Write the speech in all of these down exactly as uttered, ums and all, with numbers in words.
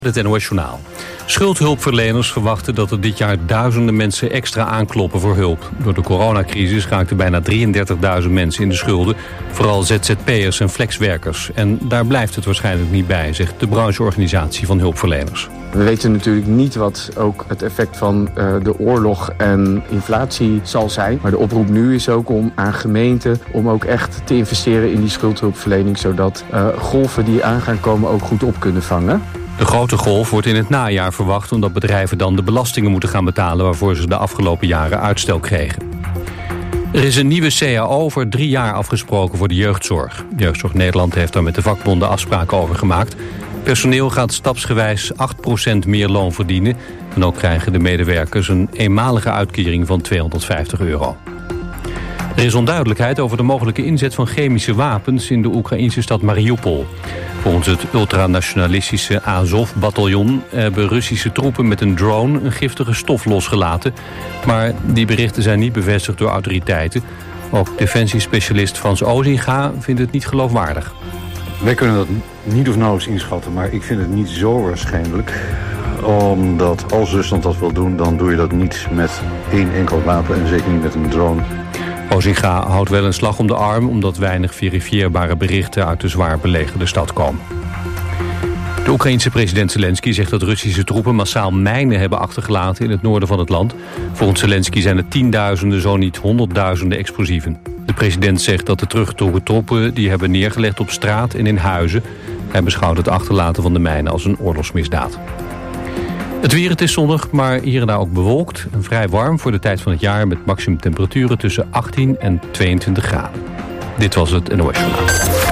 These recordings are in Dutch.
Het N O S-journaal. Schuldhulpverleners verwachten dat er dit jaar duizenden mensen extra aankloppen voor hulp. Door de coronacrisis raakten bijna drieëndertigduizend mensen in de schulden. Vooral Z Z P'ers en flexwerkers. En daar blijft het waarschijnlijk niet bij, zegt de brancheorganisatie van hulpverleners. We weten natuurlijk niet wat ook het effect van uh, de oorlog en inflatie zal zijn. Maar de oproep nu is ook om aan gemeenten om ook echt te investeren in die schuldhulpverlening. Zodat uh, golven die aan gaan komen ook goed op kunnen vangen. De grote golf wordt in het najaar verwacht omdat bedrijven dan de belastingen moeten gaan betalen waarvoor ze de afgelopen jaren uitstel kregen. Er is een nieuwe C A O voor drie jaar afgesproken voor de jeugdzorg. Jeugdzorg Nederland heeft daar met de vakbonden afspraken over gemaakt. Personeel gaat stapsgewijs acht procent meer loon verdienen. En ook krijgen de medewerkers een eenmalige uitkering van tweehonderdvijftig euro. Er is onduidelijkheid over de mogelijke inzet van chemische wapens in de Oekraïnse stad Mariupol. Volgens het ultranationalistische Azov-bataljon hebben Russische troepen met een drone een giftige stof losgelaten. Maar die berichten zijn niet bevestigd door autoriteiten. Ook defensiespecialist Frans Ozinga vindt het niet geloofwaardig. Wij kunnen dat niet of nauwelijks inschatten, maar ik vind het niet zo waarschijnlijk. Omdat als Rusland dat wil doen, dan doe je dat niet met één enkel wapen en zeker niet met een drone. Ozinga houdt wel een slag om de arm omdat weinig verifieerbare berichten uit de zwaar belegerde stad komen. De Oekraïense president Zelensky zegt dat Russische troepen massaal mijnen hebben achtergelaten in het noorden van het land. Volgens Zelensky zijn er tienduizenden, zo niet honderdduizenden explosieven. De president zegt dat de teruggetrokken troepen die hebben neergelegd op straat en in huizen. Hij beschouwt het achterlaten van de mijnen als een oorlogsmisdaad. Het weer, het is zonnig, maar hier en daar ook bewolkt. En vrij warm voor de tijd van het jaar met maximumtemperaturen tussen achttien en tweeëntwintig graden. Dit was het N O S-journaal.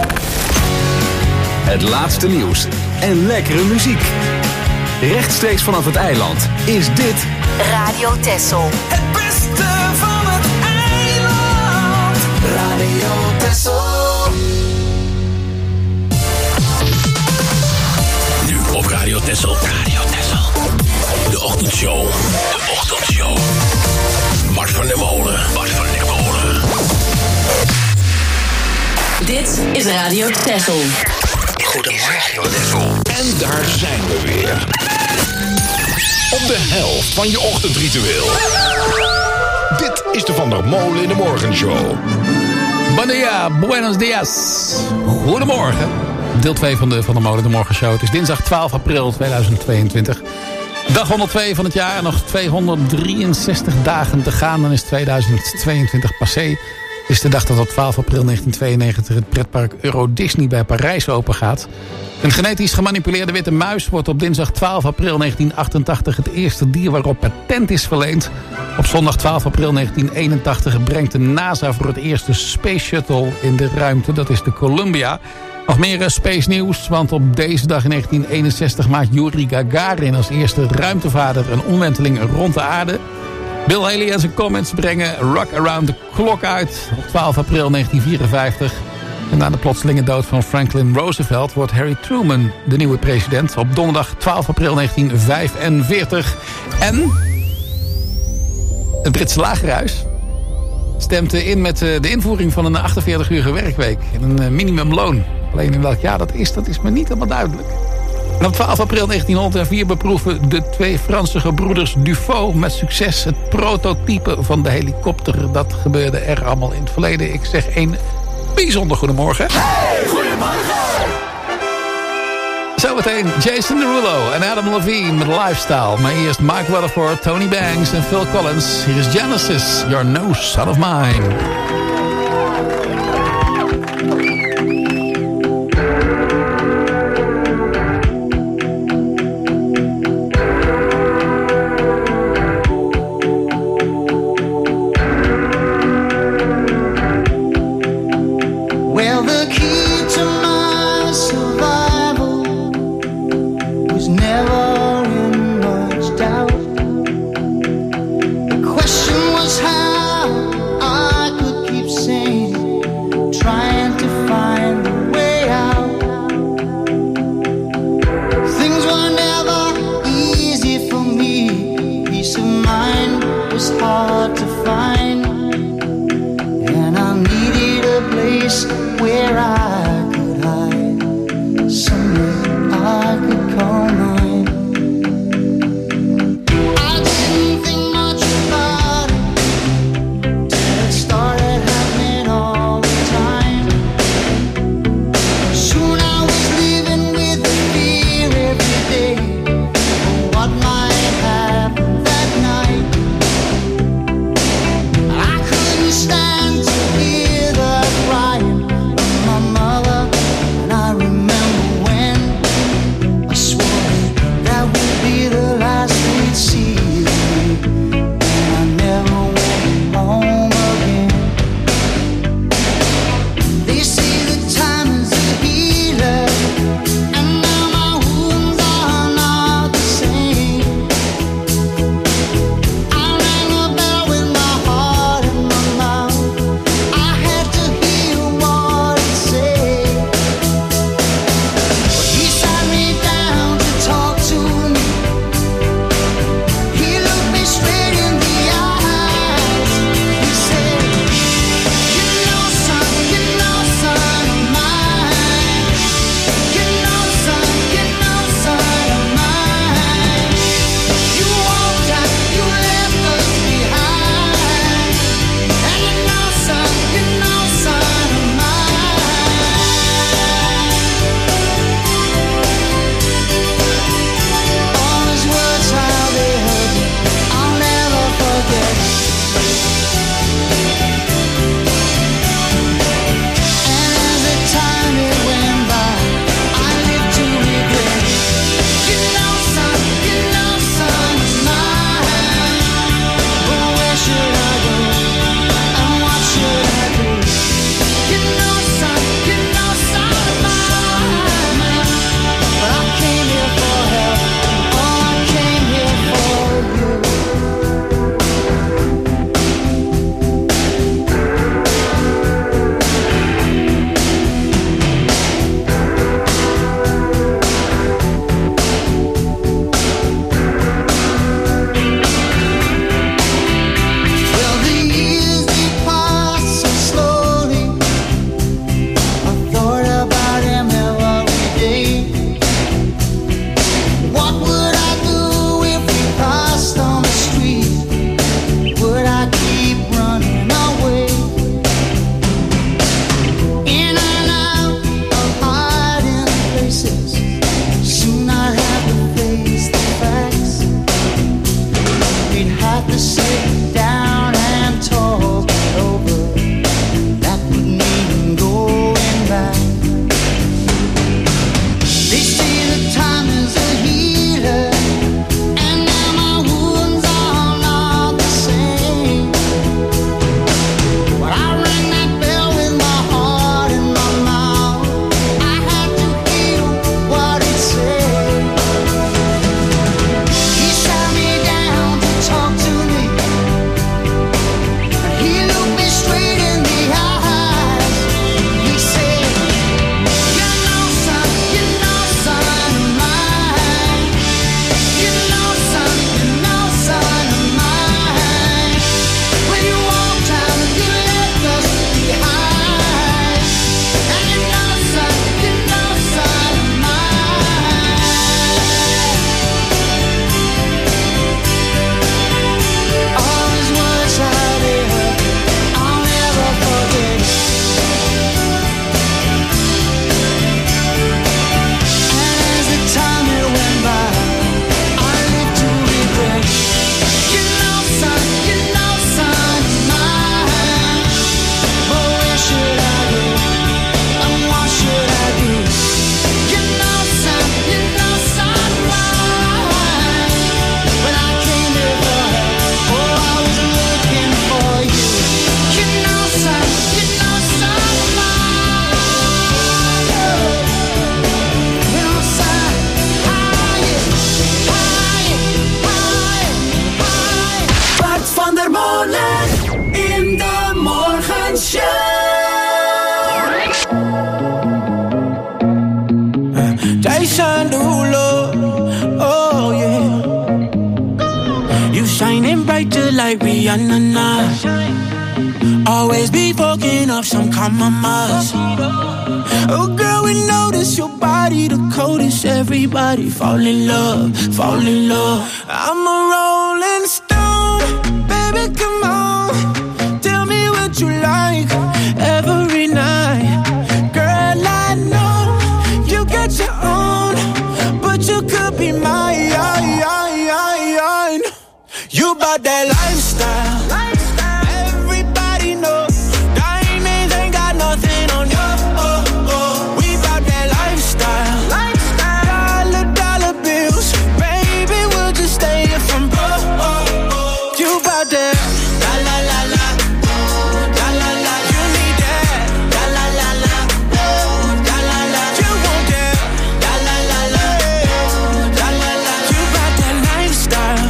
Het laatste nieuws en lekkere muziek. Rechtstreeks vanaf het eiland is dit Radio Texel. Het beste van het eiland. Radio Texel. Nu op Radio Texel. Radio Texel. De ochtendshow. De ochtendshow. Bart van der Molen. Bart van der Molen. Dit is Radio Texel. Goedemorgen, Texel. En daar zijn we weer. Op de helft van je ochtendritueel. Dit is de Van der Molen in de Morgenshow. Bon dia, buenos dias. Goedemorgen. Deel twee van de Van der Molen in de Morgenshow. Het is dinsdag twaalf april tweeduizend tweeëntwintig. Dag honderdtwee van het jaar. Nog tweehonderddrieënzestig dagen te gaan. Dan is tweeduizend tweeëntwintig passé. Het is de dag dat op twaalf april negentien tweeënnegentig het pretpark Euro Disney bij Parijs open gaat. Een genetisch gemanipuleerde witte muis wordt op dinsdag twaalf april negentien achtentachtig het eerste dier waarop patent is verleend. Op zondag twaalf april negentien eenentachtig brengt de NASA voor het eerst de Space Shuttle in de ruimte. Dat is de Columbia. Nog meer space nieuws, want op deze dag in negentien eenenzestig maakt Yuri Gagarin als eerste ruimtevader een omwenteling rond de aarde. Bill Haley en zijn comments brengen Rock Around the Clock uit op twaalf april negentien vierenvijftig. En na de plotselinge dood van Franklin Roosevelt wordt Harry Truman de nieuwe president op donderdag twaalf april negentien vijfenveertig. En het Britse lagerhuis stemt in met de invoering van een achtenveertig-urige werkweek en een minimumloon. Alleen in welk jaar dat is, dat is me niet helemaal duidelijk. En op twaalf april negentienhonderdvier beproeven de twee Franse gebroeders Dufaux met succes het prototype van de helikopter. Dat gebeurde er allemaal in het verleden. Ik zeg een bijzonder goedemorgen. Hey, goedemorgen! Zometeen Jason Derulo en Adam Levine met Lifestyle. Maar eerst Mike Rutherford, Tony Banks en Phil Collins. Hier is Genesis, You're No Son of Mine. Where I could hide, somewhere I could call mine. like Rihanna now. Always be fucking up some compromise. Oh girl, we notice your body the coldest. Everybody fall in love, fall in love. I'm a rolling stone, baby, come on. Tell me what you like every night. Girl, I know you got your own, but you could be mine. You bout that lifestyle. Everybody know diamonds ain't got nothing on you. Oh, oh. We bout that lifestyle. Dollar, dollar bills. Baby, we'll just stay here from broke. Oh, oh. You bout that. La la la la. La la la. You need that. La la la la. La la la. You want that. La la la la. La la la. You bout that lifestyle.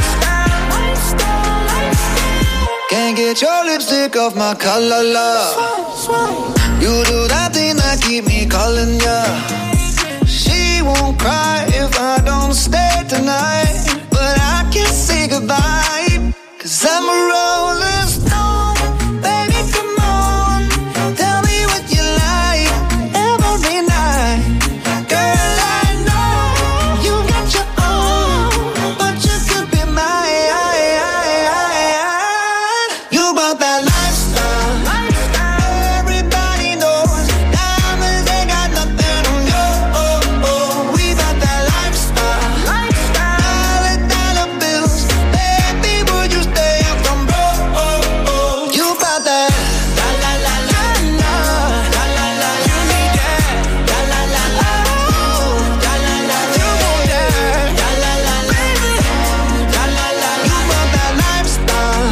Can't get your lipstick off my collar, love. You do that thing that keep me calling ya. She won't cry if I don't stay tonight, but I can't say goodbye, 'cause I'm a rolling stone. Baby, come on, tell me what you like every night. Girl, I know you got your own, but you could be mine. You about that lifestyle. Everybody knows diamonds ain't got nothing on you. Oh, oh. We about that lifestyle. Dollar, dollar bills. Baby, would you stay up from broke? Oh, oh. You about that. La la la la la. La la la. You need that. La la la la. La la la. You want that. La la la la. La la la. You about that lifestyle.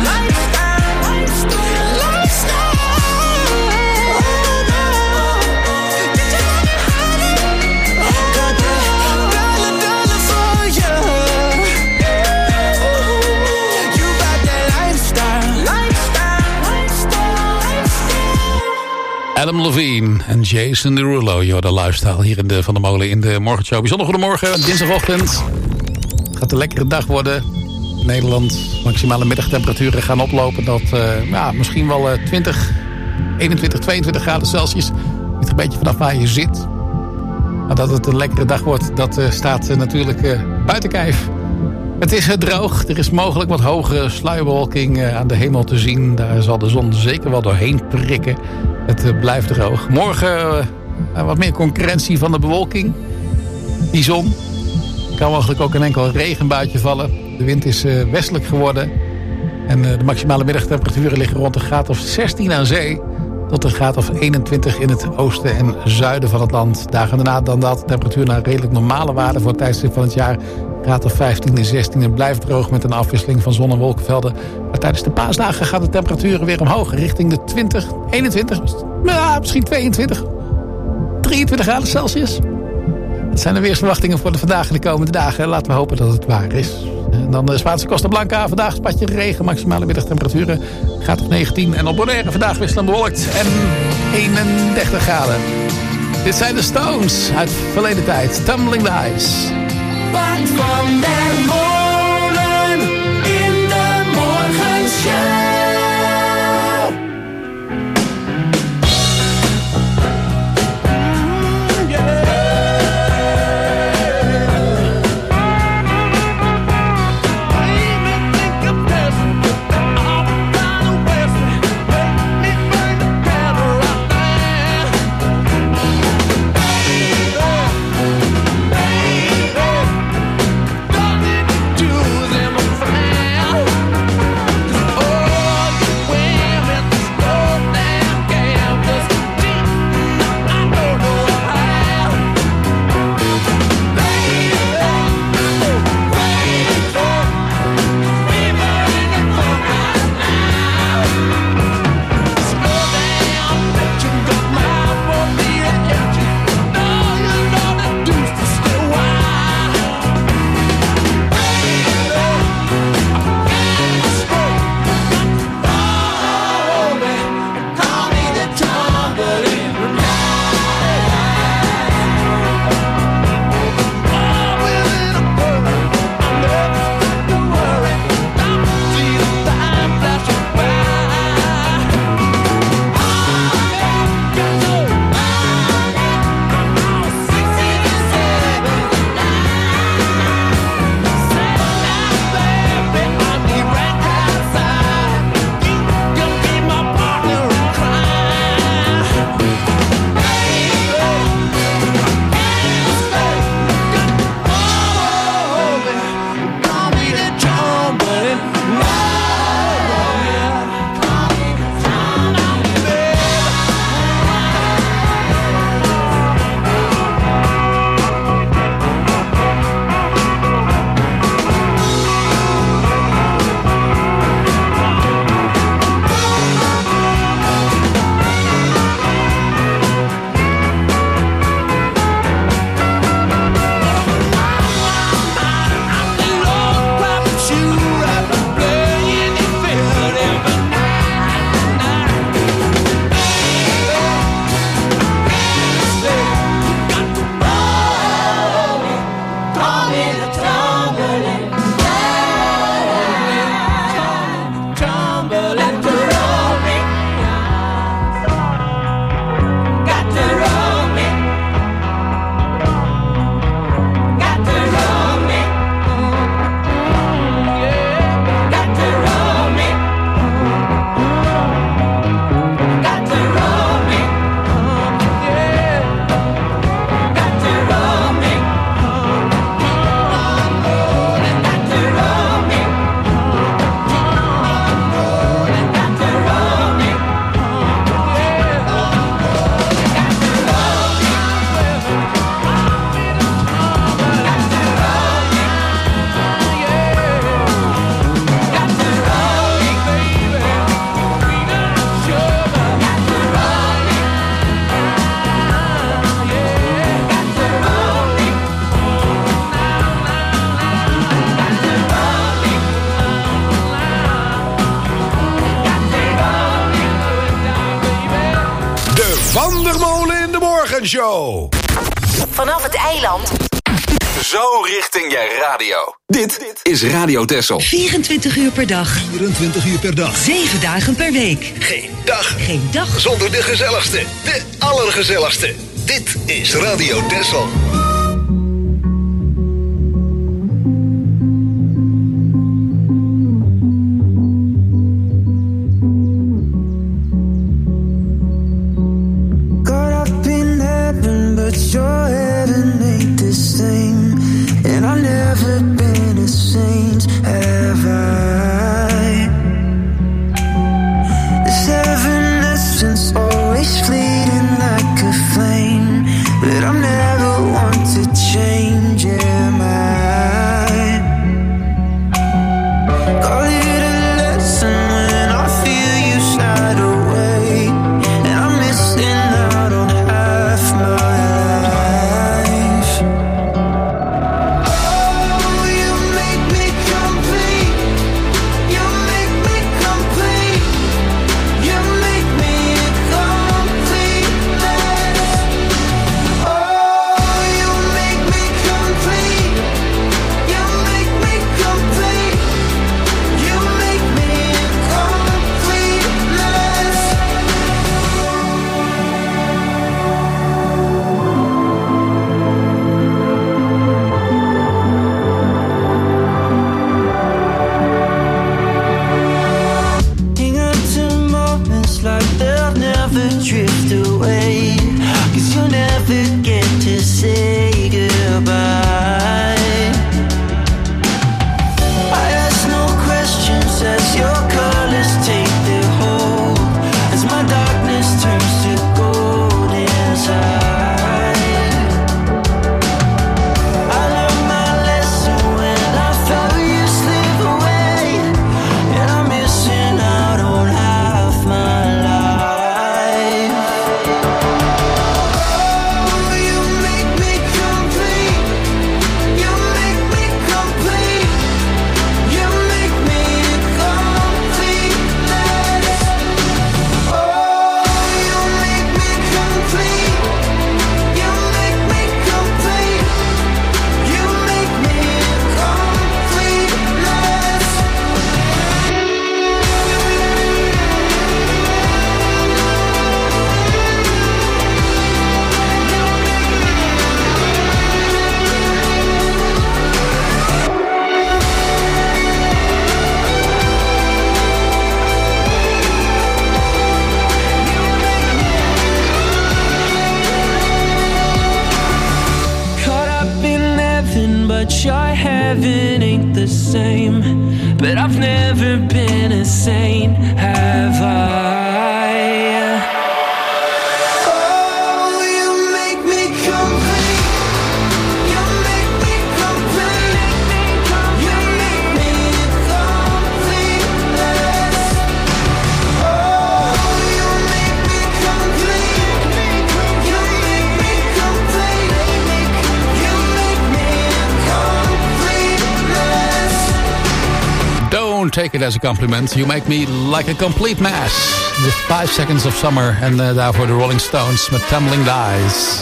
Adam Levine en Jason Derulo, joh, de lifestyle hier in de Van der Molen in de morgenshow. Bijzonder goedemorgen, dinsdagochtend. Het gaat een lekkere dag worden. Nederland, maximale middagtemperaturen gaan oplopen. Dat uh, ja, misschien wel uh, twintig, eenentwintig, tweeëntwintig graden Celsius. Ligt een beetje vanaf waar je zit. Maar dat het een lekkere dag wordt, dat uh, staat uh, natuurlijk uh, buiten kijf. Het is uh, droog. Er is mogelijk wat hogere sluierbewolking uh, aan de hemel te zien. Daar zal de zon zeker wel doorheen prikken. Het uh, blijft droog. Morgen uh, wat meer concurrentie van de bewolking. Die zon. Kan mogelijk ook een enkel regenbuitje vallen. De wind is uh, westelijk geworden. En uh, de maximale middagtemperaturen liggen rond een graad of zestien aan zee. Tot een graad of eenentwintig in het oosten en zuiden van het land. Dagen daarna dan daalt de temperatuur naar redelijk normale waarden voor het tijdstip van het jaar. Graad of vijftien en zestien en blijft droog met een afwisseling van zon- en wolkenvelden. Maar tijdens de paasdagen gaan de temperaturen weer omhoog. Richting de twintig, eenentwintig, ja, misschien tweeëntwintig, drieëntwintig graden Celsius. Dat zijn de weersverwachtingen voor de vandaag en de komende dagen. Laten we hopen dat het waar is. En dan de Spaanse Costa Blanca. Vandaag spatje regen. Maximale middagtemperaturen gaat op negentien. En op Bonaire vandaag wisselend bewolkt. En eenendertig graden. Dit zijn de Stones uit verleden tijd. Tumbling the Ice. Back from that molen in de morgenshow. Don't Morgenshow. Vanaf het eiland. Zo richting je radio. Dit is Radio Texel. vierentwintig uur per dag. vierentwintig uur per dag. zeven dagen per week. Geen dag. Geen dag. Zonder de gezelligste. De allergezelligste. Dit is Radio Texel. Your heaven ain't the same, and I've never been a saint, have I? This heaven essence always fleeting like a flame, but I'm never one to change, am I? Call it a lesson when I feel you slide away, and I'm missing out on half my drift away, 'cause you'll never get to say goodbye. I ask no questions as your colors take their hold, as my darkness turns to gold inside. I learned my lesson when I felt you slip away, and I'm missing out on half my life. Your heaven ain't the same, but I've never been a saint, have I? Oh, you make me complete. You make me complete. You make me completeness. Oh, you make me complete. You make me complete. You make me Don't take it as a compliment. You make me like a complete mess. With five seconds of summer. En uh, daarvoor de Rolling Stones met Tumbling Dice.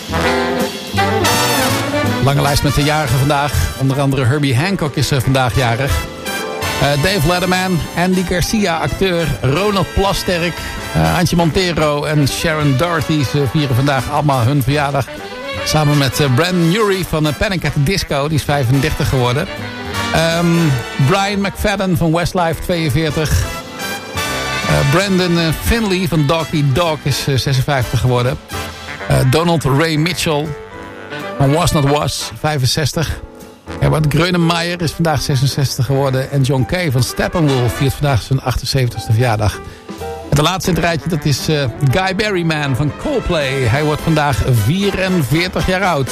Lange lijst met de jarigen vandaag. Onder andere Herbie Hancock is uh, vandaag jarig. Uh, Dave Letterman, Andy Garcia, acteur. Ronald Plasterk, uh, Antje Montero en Sharon Doherty. Ze vieren vandaag allemaal hun verjaardag. Samen met uh, Brandon Urie van uh, Panic at the Disco. Die is vijfendertig geworden. Um, Brian McFadden van Westlife, tweeënveertig. Uh, Brandon uh, Finley van Doggy Dog is uh, zesenvijftig geworden. Uh, Donald Ray Mitchell van Was Not Was, vijfenzestig. Herbert Grönemeyer is vandaag zesenzestig geworden. En John Kay van Steppenwolf viert vandaag zijn achtenzeventigste verjaardag. En de laatste in het rijtje, dat is uh, Guy Berryman van Coldplay. Hij wordt vandaag vierenveertig jaar oud.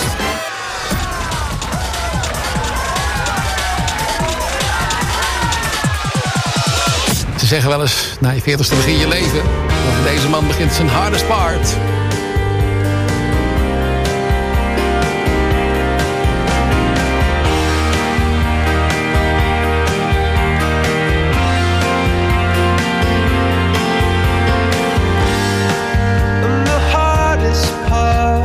Ze zeggen wel eens, na je veertigste begin je leven. Maar deze man begint zijn hardest part. The hardest part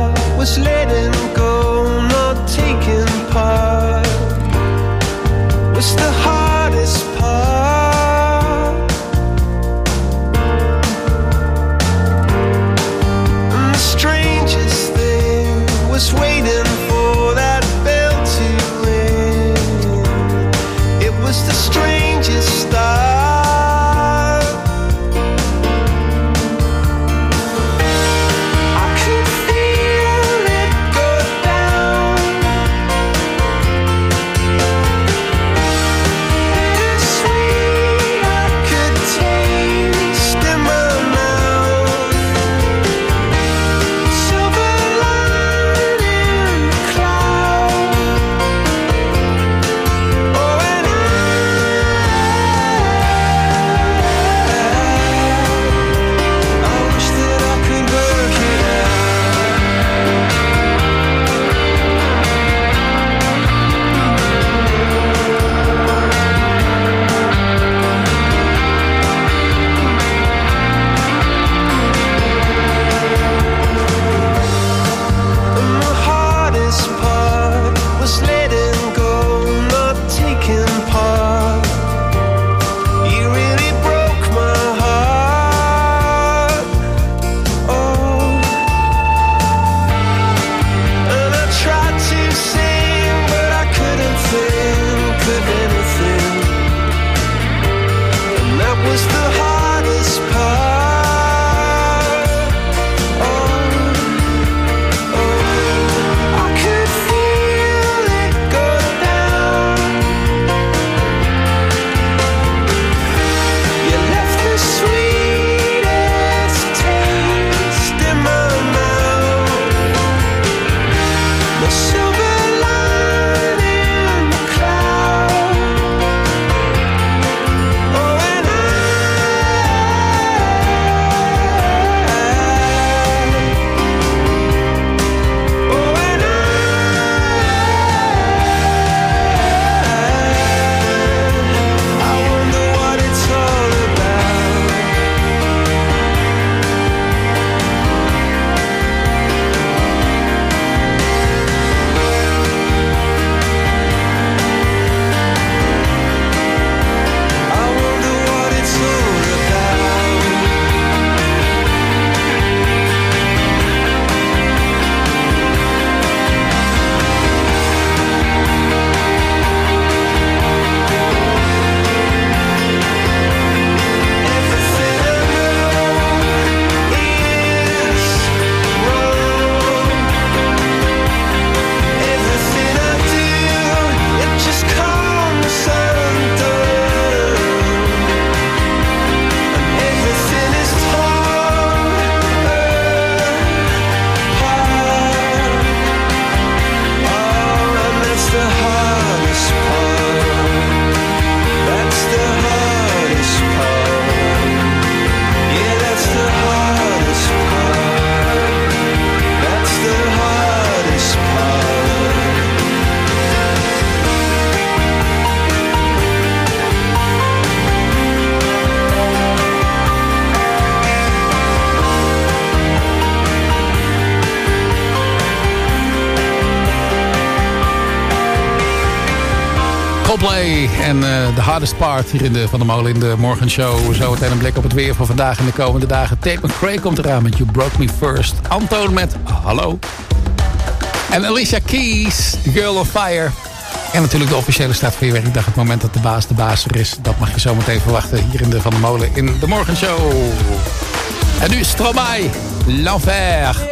Coldplay en uh, The Hardest Part hier in de Van der Molen in de morgenshow. Zo meteen een blik op het weer van vandaag en de komende dagen. Tate McRae komt eraan met You Broke Me First. Antoon met Hallo. En Alicia Keys, Girl of Fire. En natuurlijk de officiële start van je werkdag. Het moment dat de baas de baas er is. Dat mag je zo meteen verwachten hier in de Van der Molen in de morgenshow. En nu Stromae, L'Enfer.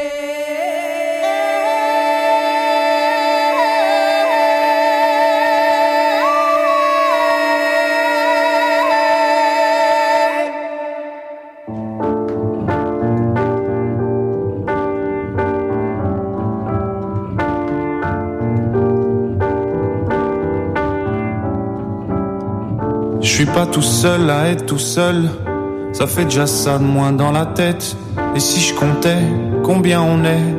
Je suis pas tout seul à être tout seul, ça fait déjà ça de moins dans la tête. Et si je comptais combien on est?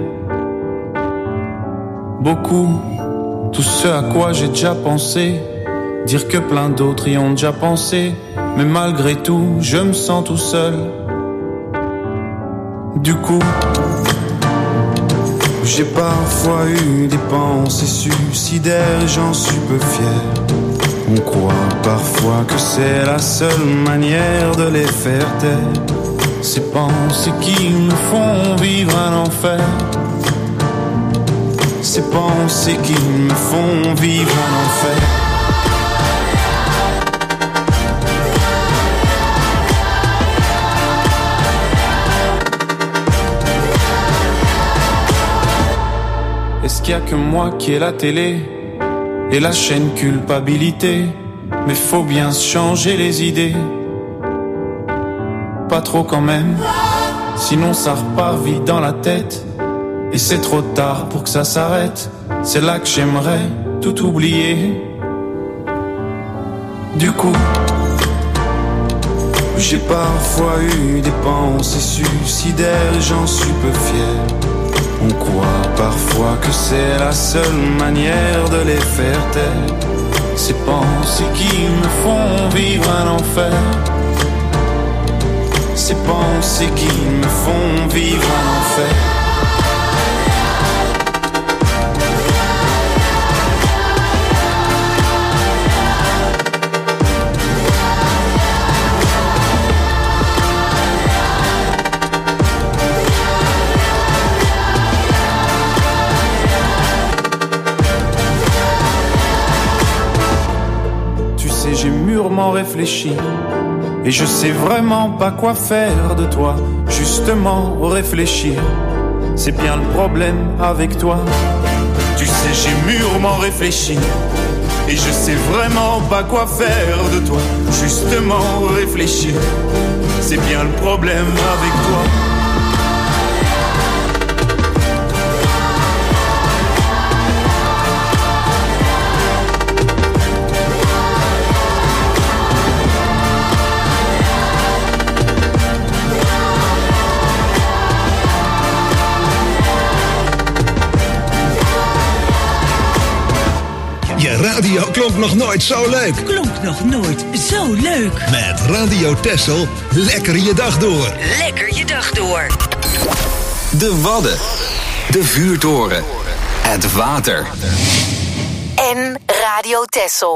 Beaucoup, tout ce à quoi j'ai déjà pensé. Dire que plein d'autres y ont déjà pensé. Mais malgré tout, je me sens tout seul. Du coup, j'ai parfois eu des pensées suicidaires et j'en suis peu fier. On croit parfois que c'est la seule manière de les faire taire. Ces pensées qui me font vivre un enfer. Ces pensées qui me font vivre un enfer. Est-ce qu'il y a que moi qui ai la télé et la chaîne culpabilité? Mais faut bien se changer les idées. Pas trop quand même, sinon ça repart vite dans la tête. Et c'est trop tard pour que ça s'arrête. C'est là que j'aimerais tout oublier. Du coup, j'ai parfois eu des pensées suicidaires et j'en suis peu fier. On croit parfois que c'est la seule manière de les faire taire. Ces pensées qui me font vivre un enfer. Ces pensées qui me font vivre un enfer. J'ai mûrement réfléchi et je sais vraiment pas quoi faire de toi. Justement réfléchir, c'est bien le problème avec toi. Tu sais j'ai mûrement réfléchi et je sais vraiment pas quoi faire de toi. Justement réfléchir, c'est bien le problème avec toi. Radio klonk nog nooit zo leuk. Klonk nog nooit zo leuk. Met Radio Texel, lekker je dag door. Lekker je dag door. De Wadden. De vuurtoren. Het water. En Radio Texel.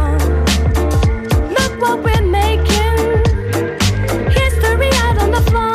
Floor.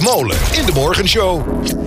Molen in de Morgenshow.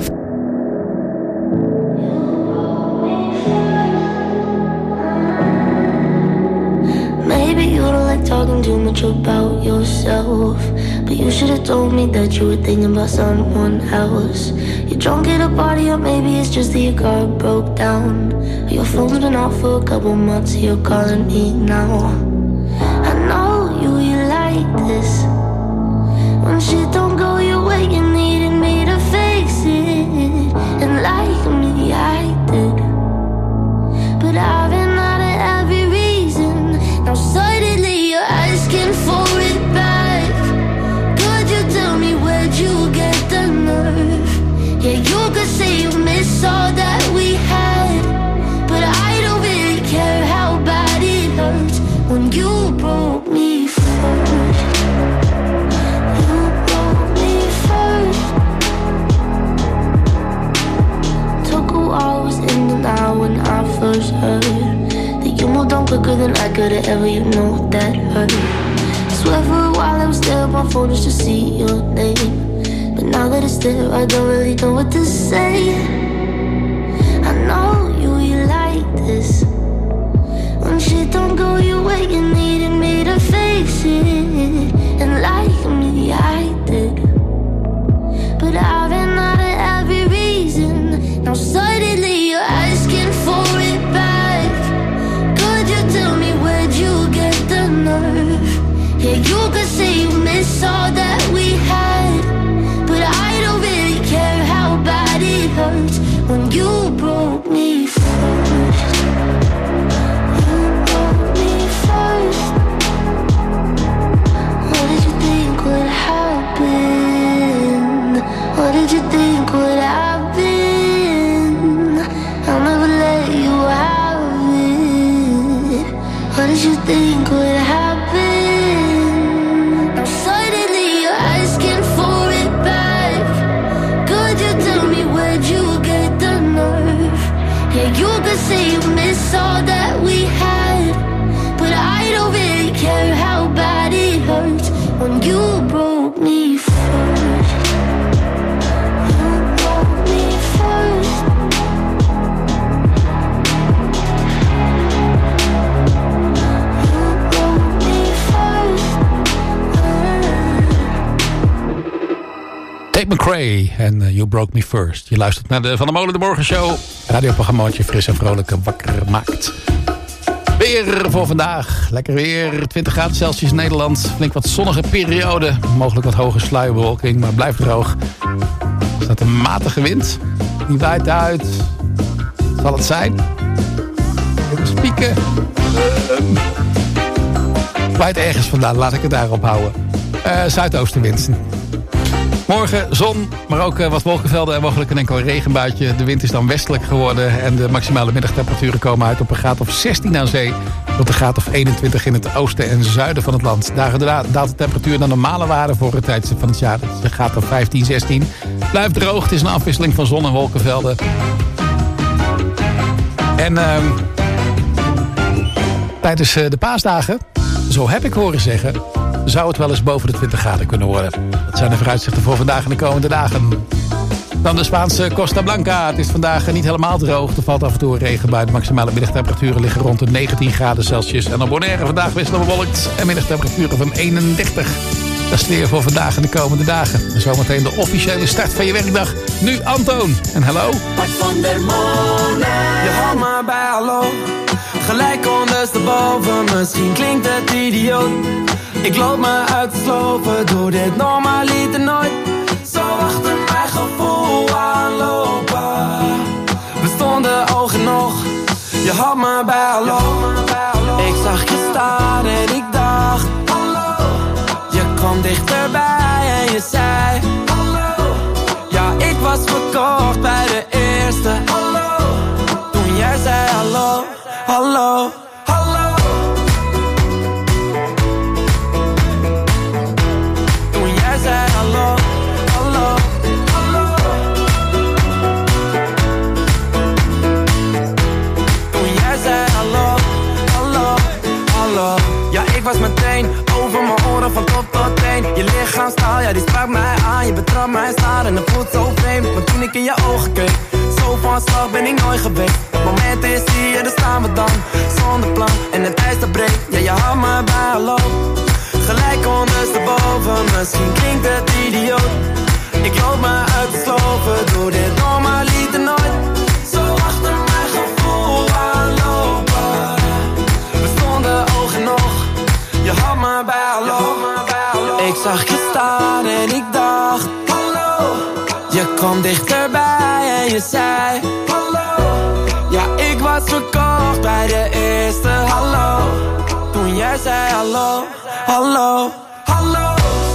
Maybe you don't like talking too much about yourself, but you should have told me that you were thinking about someone else. You're drunk at a party, or maybe it's just that your car broke down. Your phone's been off for a couple months, you're calling me now. I know you, you like this. When shit don't go your way, you needed me to fix it. And like me, I did. But I've been out of every reason. Now suddenly you're asking for it back. Could you tell me where'd you get the nerve? Yeah, you could say you miss all that we had, but I don't really care how bad it hurts when you broke me first. You broke me first. Took a while, I was in denial when I first heard that you moved on quicker than I could've ever, you know that hurt. Swear for a while I was there on my phone just to see your name, but now that it's there I don't really know what to say. I know you, you like this. When shit don't go your way, you needed me to fix it. And like me, I did. But I've been out of every reason. Now suddenly you're asking for it back. Could you tell me where'd you get the nerve? Yeah, you could say you miss all that we had, but I don't really care how bad it hurts when you broke me first. You broke me first. What did you think would happen? What did you think would happen? I'll never let you have it. What did you think would happen? Now suddenly you're asking for it back. Could you tell me where'd you get the nerve? Yeah, you could say you miss all that we had, but I don't really care how bad it hurts when you broke me first. You broke me first. You broke me first. Tate McRae en uh, You Broke Me First. Je luistert naar de Van der Molen de Morgenshow. Radioprogramma wat je fris en vrolijk wakker maakt. Weer voor vandaag. Lekker weer. twintig graden Celsius in Nederland. Flink wat zonnige periode. Mogelijk wat hoge sluierbewolking, maar blijft droog. Er staat een matige wind. Die waait uit. Zal het zijn? Even spieken. Uh, waait ergens vandaan. Laat ik het daarop houden. Uh, Zuidoostenwind. Morgen zon, maar ook uh, wat wolkenvelden en mogelijk een enkel regenbuitje. De wind is dan westelijk geworden en de maximale middagtemperaturen komen uit op een graad of zestien aan zee. Tot een graad of eenentwintig in het oosten en zuiden van het land. Dagen daarna daalt de temperatuur naar normale waarde voor het tijdstip van het jaar. Dat is een graad of vijftien, zestien. Blijft droog, het is een afwisseling van zon en wolkenvelden. En uh, tijdens uh, de paasdagen, zo heb ik horen zeggen, zou het wel eens boven de twintig graden kunnen worden. Dat zijn de vooruitzichten voor vandaag en de komende dagen. Dan de Spaanse Costa Blanca. Het is vandaag niet helemaal droog. Er valt af en toe een regenbui. De maximale middagtemperaturen liggen rond de negentien graden Celsius. En op Bonaire vandaag wisselend bewolkt. En middagtemperaturen van eenendertig. Dat is het weer voor vandaag en de komende dagen. En zometeen de officiële start van je werkdag. Nu Antoon. En hallo. Mart van der Molen. Je houdt maar bij hallo. Gelijk ondersteboven. Misschien klinkt het idioot. Ik loop me uit te slopen. Doe dit normaliter nooit. Zo achter mijn gevoel aanlopen. We stonden oog in oog. Je had me bij hallo. Ik zag je staan en ik dacht hallo. Je kwam dichterbij en je zei hallo. Ja, ik was verkocht bij de eerste hallo. Toen jij zei hallo, hallo. Hallo, hallo, hallo. Toen jij zei hallo, lichaamstaal, ja die sprak mij aan. Je betrapt mij staan en het voelt zo vreemd. Maar toen ik in je ogen keek, zo van slag ben ik nooit geweest. Het moment is hier, daar staan we dan, zonder plan. En het ijs dat breekt, ja je houdt me bij hallo. Gelijk ondersteboven, misschien klinkt het idioot. Ik loop me uit de sloven, doe dit normaliter nooit. Zo achter mijn gevoel aanlopen. We stonden oog in oog, je had me bij hallo. Ik zag je staan en ik dacht hallo. Je kwam dichterbij en je zei hallo. Ja, ik was verkocht bij de eerste hallo. Toen jij zei hallo, hallo, hallo.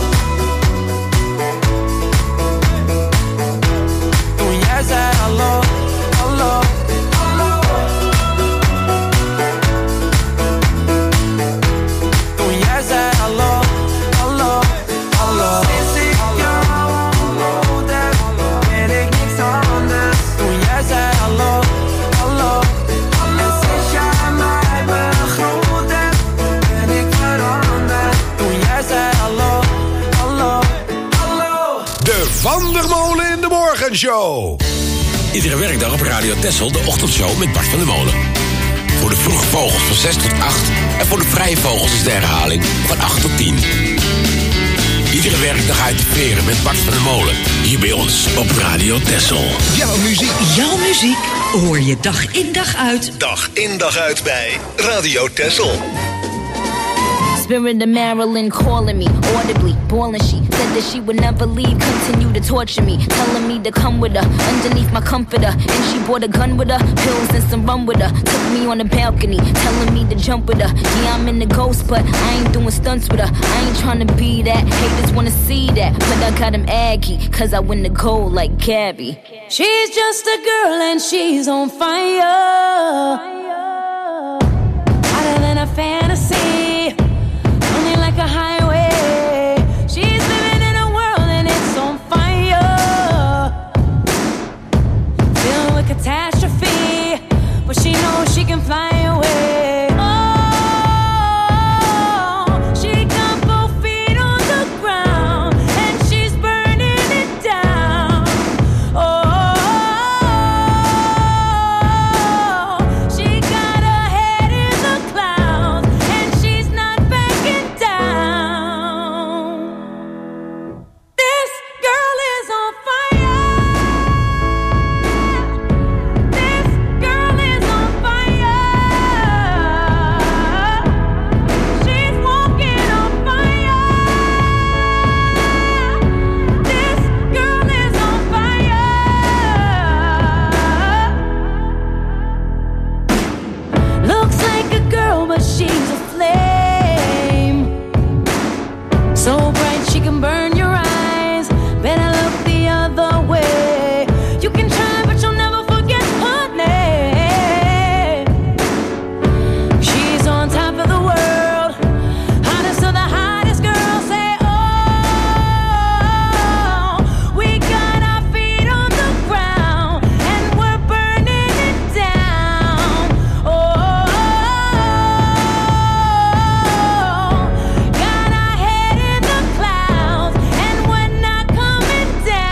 Toen jij zei hallo, hallo, hallo. Toen jij zei hallo, hallo, hallo. Sinds ik jou ontmoet heb, weet ik niks anders. Toen jij zei hallo, hallo, hallo. En sinds jij mij begroet hebt, ben ik veranderd. Toen jij zei hallo, hallo, hallo. De Van der Molen in de Morgenshow. Iedere werkdag op Radio Texel de ochtendshow met Bart van der Molen. Voor de vroege vogels van zes tot acht. En voor de vrije vogels is de herhaling van acht tot tien. Iedere werkdag uit de veren met Bart van der Molen. Hier bij ons op Radio Texel. Jouw muziek. Jouw muziek hoor je dag in dag uit. Dag in dag uit bij Radio Texel. Spirit of Marilyn calling me audibly, boiling. She said that she would never leave, continue to torture me, telling me to come with her underneath my comforter. And she brought a gun with her, pills and some rum with her. Took me on the balcony, telling me to jump with her. Yeah, I'm in the ghost, but I ain't doing stunts with her. I ain't trying to be that, haters wanna see that, but I got him aggy, cause I win the gold like Gabby. She's just a girl and she's on fire, hotter than a fantasy, only like a highway. She's living in a world and it's on fire, filled with catastrophe, but she knows she can fly away. Oh, she got both feet on the ground and she's burning it down. Oh, she got her head in the clouds and she's not backing down. This girl is on fire. This girl is on fire. She's walking on fire. This girl is on fire. Looks like a girl, but she's a flame. So bright she can burn your eyes. Better look the other way. You can try, but you'll never forget her name. She's on top of the world, hottest of the hottest girls. Say, oh, we got our feet on the ground and we're burning it down. Oh, got our head in the clouds and we're not coming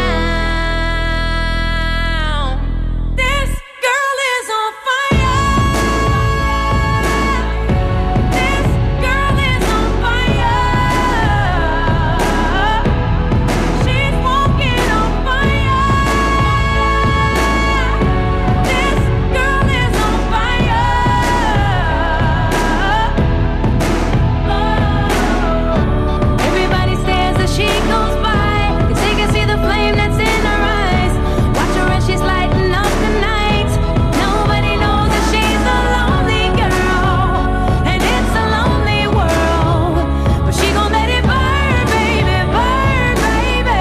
down. This girl is on fire. This girl is on fire. She's walking on fire. This girl is on fire. Everybody stares as she goes by, 'cause they can see the flame that's in her eyes. Watch her as she's lighting up the night. Nobody knows that she's a lonely girl, and it's a lonely world. But she gon' let it burn, baby, burn, baby.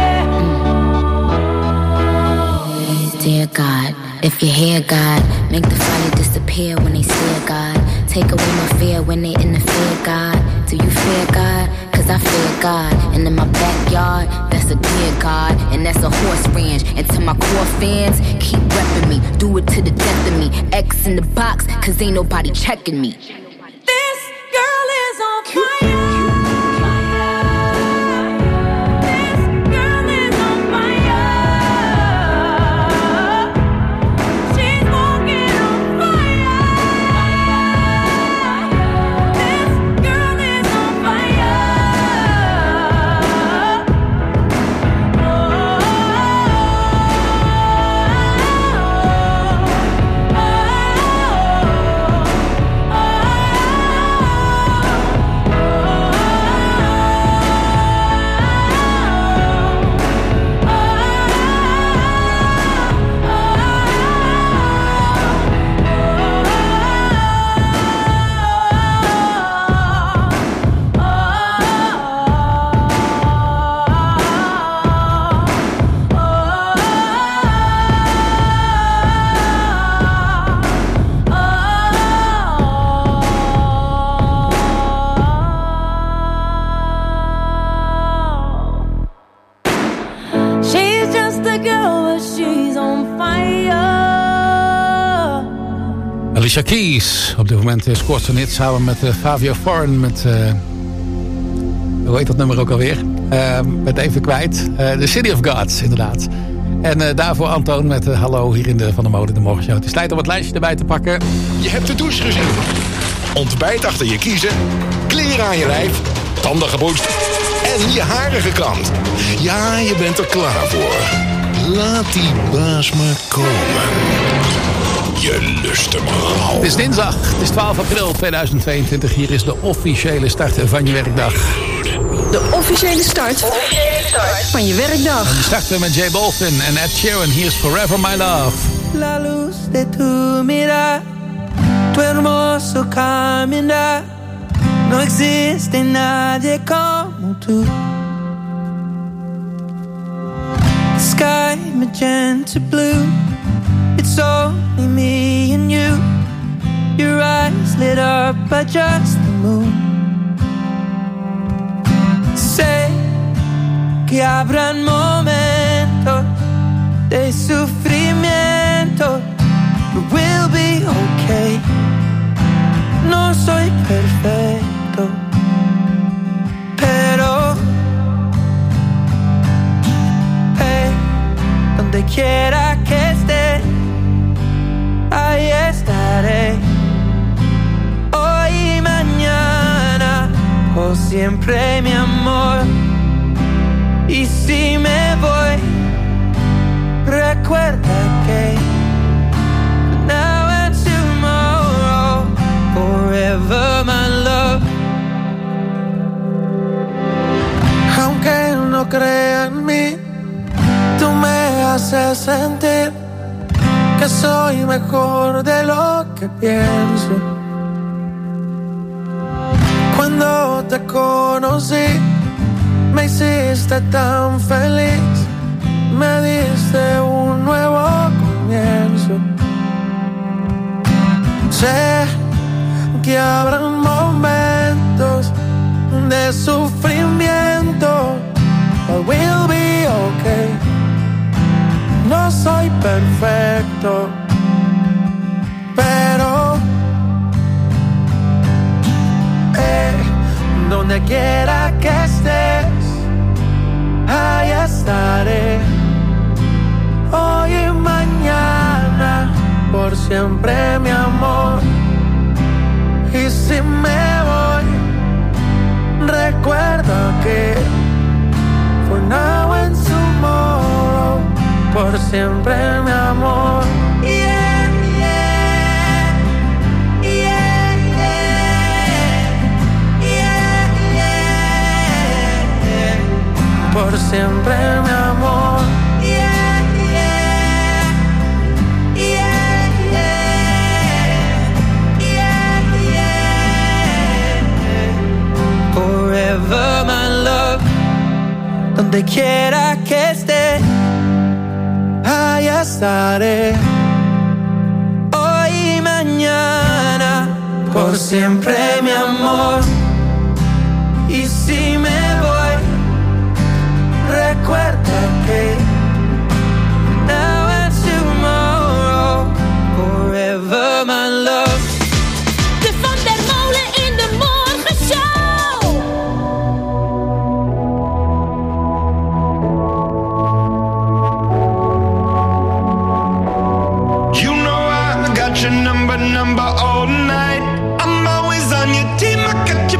Dear God, if you hear God, make the fire disappear when they stare, God. Take away my fear when they interfere, God. Do you fear God? Cause I fear God. And in my backyard, that's a dear God. And that's a horse ranch. And to my core fans, keep repping me. Do it to the death of me. X in the box, cause ain't nobody checking me. This girl is on fire. Alicia Keys. Op dit moment scoort ze niet samen met uh, Fabio Foreign. Met, uh, hoe heet dat nummer ook alweer? Uh, met even kwijt. Uh, The City of Gods, inderdaad. En uh, daarvoor Antoon met uh, hallo hier in de Van der Mode de Morgenshow. Het is tijd om het lijstje erbij te pakken. Je hebt de douche gezien. Ontbijt achter je kiezen. Kleren aan je lijf. Tanden gepoetst. En je haren gekamd. Ja, je bent er klaar voor. Laat die baas maar komen. Je lust hem al. Het is dinsdag. Het is twaalf april tweeduizend tweeëntwintig. Hier is de officiële start van je werkdag. De officiële start van je werkdag. En we starten met J Balvin en Ed Sheeran. Hier is Forever My Love. La luz de tu mirar, tu hermoso caminar. No existe nadie como tú. The sky magenta blue. It's only me and you. Your eyes lit up by just the moon. Sé que habrán momentos de sufrimiento, but we'll be okay. No soy perfecto, pero hey, donde quiera que esté, ahí estaré. Hoy y mañana, por siempre, mi amor. Y si me voy, recuerda que now and tomorrow, forever my love. Aunque no crea en mí, tú me haces sentir que soy mejor de lo que pienso. Cuando te conocí, me hiciste tan feliz, me diste un nuevo comienzo. Sé que habrán momentos de sufrimiento, but we'll be okay. No soy perfecto, pero eh, donde quiera que estés, ahí estaré. Hoy y mañana, por siempre, mi amor. Y si me voy, recuerda que for now and tomorrow, por siempre, mi amor. Yeah, yeah, yeah, yeah, yeah, yeah. Por siempre, mi amor. Yeah, yeah, yeah, yeah, yeah, yeah. Forever my love. Donde quiera que esté, ahí estaré. Hoy y mañana, por siempre, mi amor. Y si me voy, recuerda que now and tomorrow, forever my love. De Van der Molen in de Morgenshow. You know I got your number, number all night. I'm always on your team, I got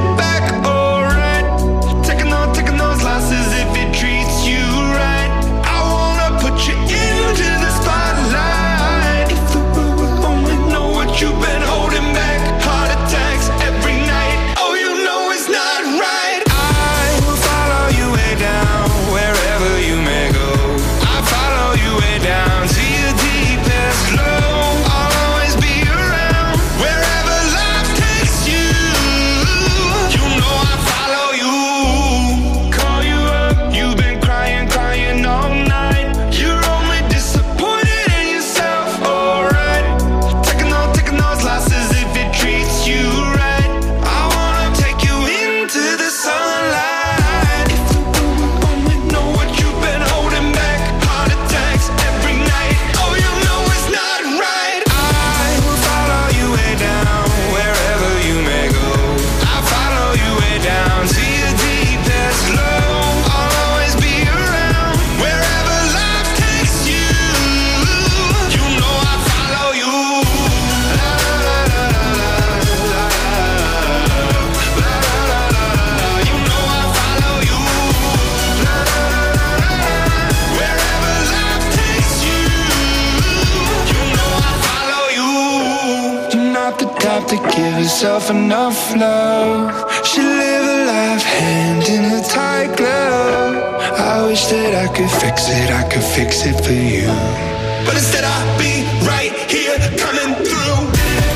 herself enough love. She live a life hand in a tight glove. I wish that I could fix it, I could fix it for you. But instead I'll be right here coming through.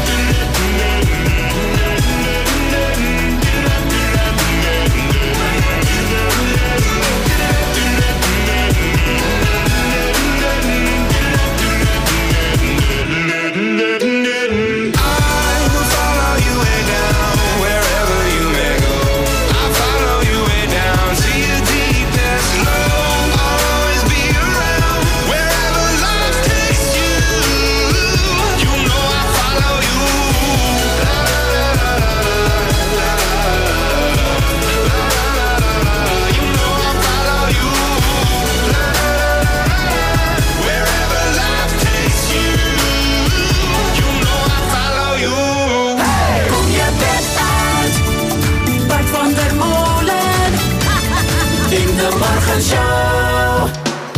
Show.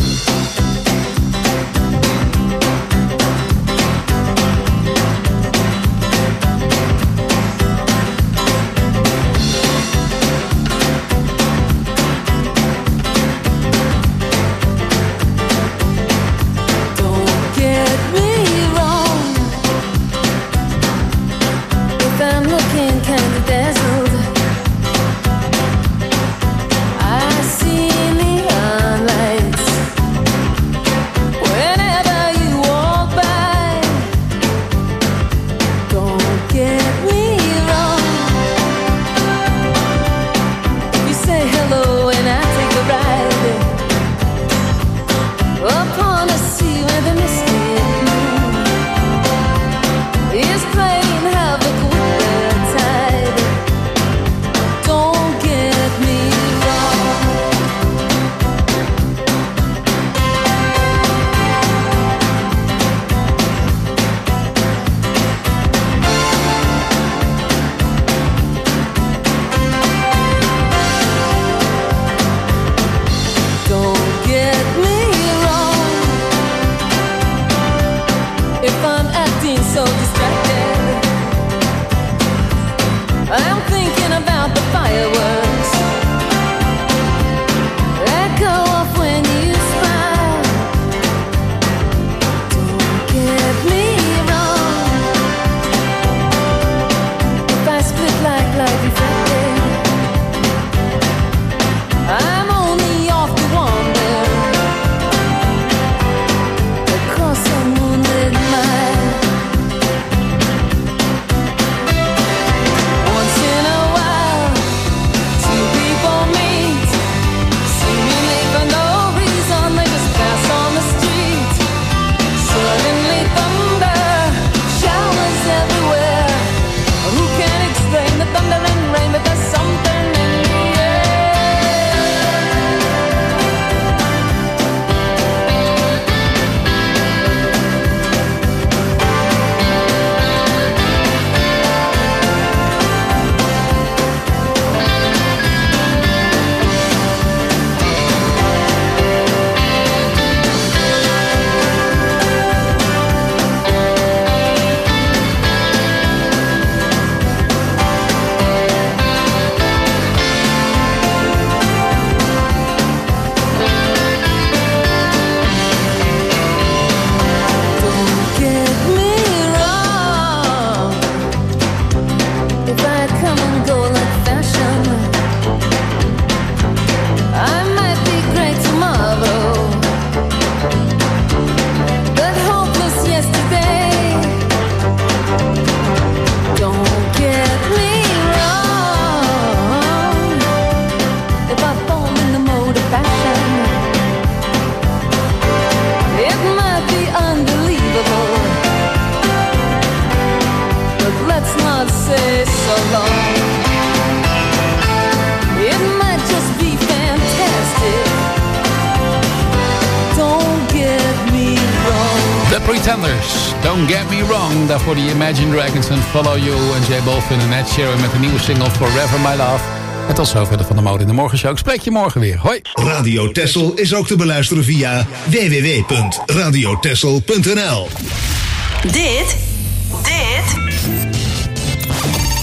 Pretenders, Don't Get Me Wrong. Daarvoor die Imagine Dragons en Follow You en J Balvin en Ed Sheeran met de nieuwe single Forever My Love. En tot zover de Van der Mode in de Morgenshow. Ik spreek je morgen weer. Hoi. Radio Texel is ook te beluisteren via w w w punt radio texel punt n l. Dit, dit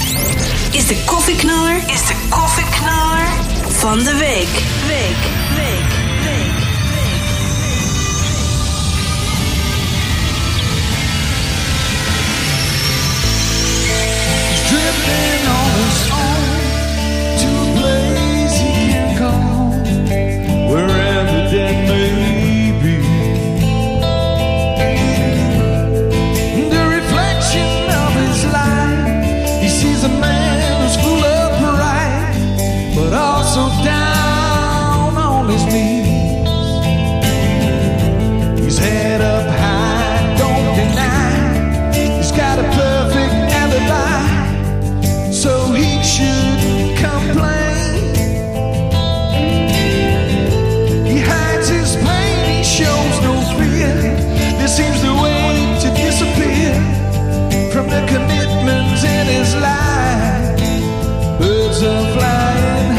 is de koffieknaller, is de koffieknaller van de week. Week, week, week, week. He's drifting on his own to a place he can't come home, wherever that may be. The reflection of his life, he sees a man who's full of pride, but also down on his knees. He's head up high, don't deny, he's got a perfect alibi, so he should complain. He hides his pain, he shows no fear. This seems the way to disappear from the commitments in his life. Birds are flying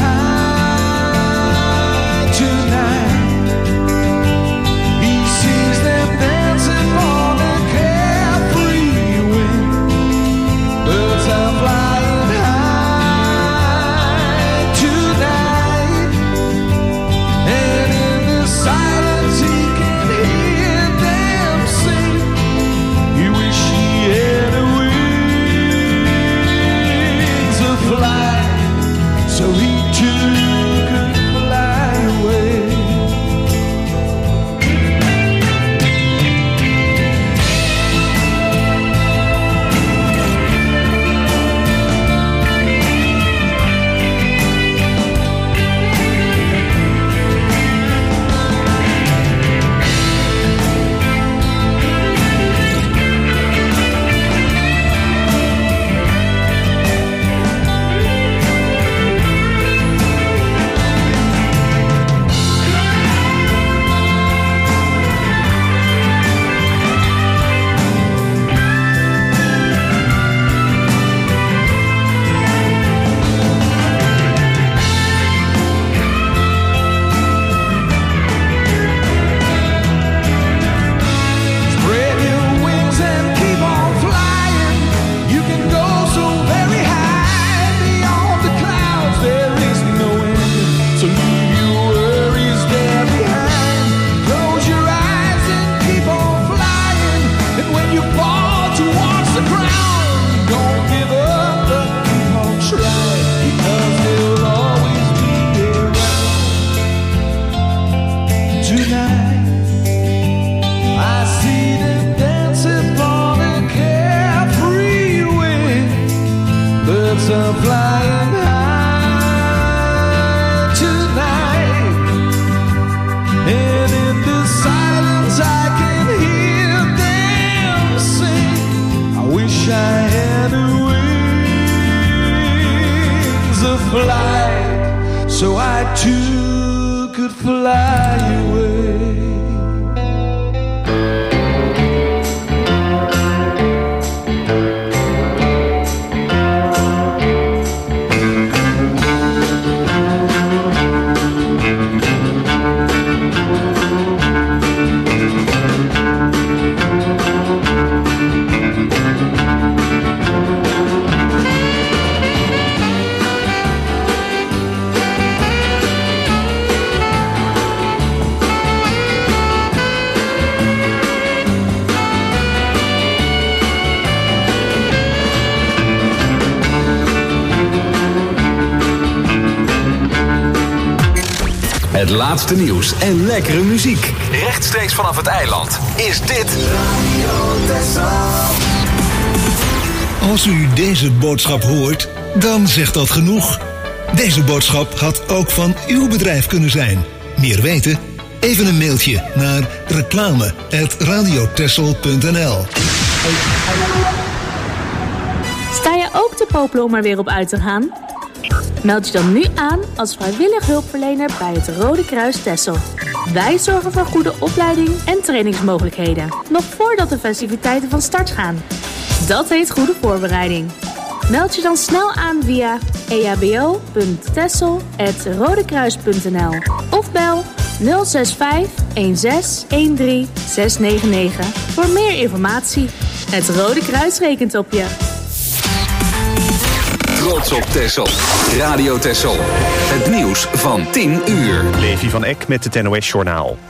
high tonight. He sees them dancing on a carefree wind. Birds are flying high tonight. And in the silence he can hear them sing. He wish he had wings to fly, so he too could fly away. Spread your wings and keep on flying. You can go so very high. Beyond the clouds there is no end. So leave your worries there behind. Close your eyes and keep on flying. And when you fall towards the ground, don't give up, but keep on trying, because they'll always be around. Tonight I see them dancing on a carefree wind. Birds are flying high tonight. And in the silence I can hear them sing. I wish I had wings of flight, so I too could fly away. Het laatste nieuws en lekkere muziek. Rechtstreeks vanaf het eiland is dit Als u deze boodschap hoort, dan zegt dat genoeg. Deze boodschap had ook van uw bedrijf kunnen zijn. Meer weten? Even een mailtje naar reclame apenstaartje radiotessel punt n l. Sta je ook te popelen om er weer op uit te gaan? Meld je dan nu aan als vrijwillig hulpverlener bij het Rode Kruis Texel. Wij zorgen voor goede opleiding en trainingsmogelijkheden, nog voordat de festiviteiten van start gaan. Dat heet goede voorbereiding. Meld je dan snel aan via e h b o punt texel apenstaartje rodekruis punt n l of bel nul zes vijf een zes een drie zes negen negen voor meer informatie. Het Rode Kruis rekent op je. Trots op Texel. Radio Texel. Het nieuws van tien uur. Levi van Eck met het N O S Journaal.